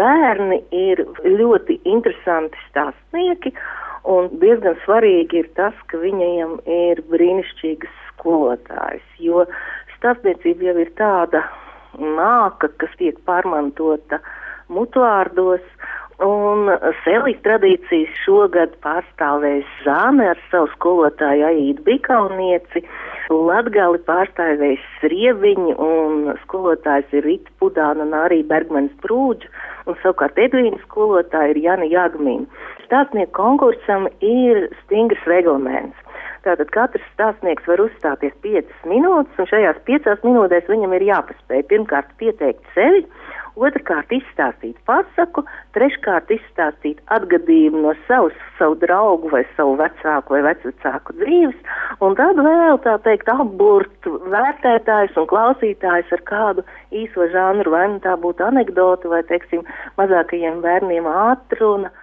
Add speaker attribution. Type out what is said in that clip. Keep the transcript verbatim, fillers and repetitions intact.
Speaker 1: bērni ir ļoti interesanti stāstnieki, un diezgan svarīgi ir tas, ka viņiem ir brīnišķīgas skolotājas, jo stāstniecība jau ir tāda māka, kas tiek pārmantota mutvārdos, un Selijas tradīcijas šogad pārstāvēs Zāne ar savu skolotāju Aīdu Bikaunieci, Latgali pārstāvēs Srieviņi, un skolotājs ir Rita Pudāna un arī Bergmanis Brūģa, un savukārt Edvīna skolotāja ir Jana Jagmīna. Stāstnieku konkursam ir stingrs reglaments. Tātad katrs stāstnieks var uzstāties piecas minūtes, un šajās piecās minūtēs viņam ir jāpaspēj pirmkārt pieteikt sevi, otrkārt izstāstīt pasaku, treškārt izstāstīt atgadījumu no savas, savu draugu vai savu vecāku vai vecvecāku dzīves, un tad vēl, tā teikt, apburt vērtētājs un klausītājs ar kādu īso žanru, vai nu tā būtu anekdota vai, teiksim, mazākajiem bērniem ātruna.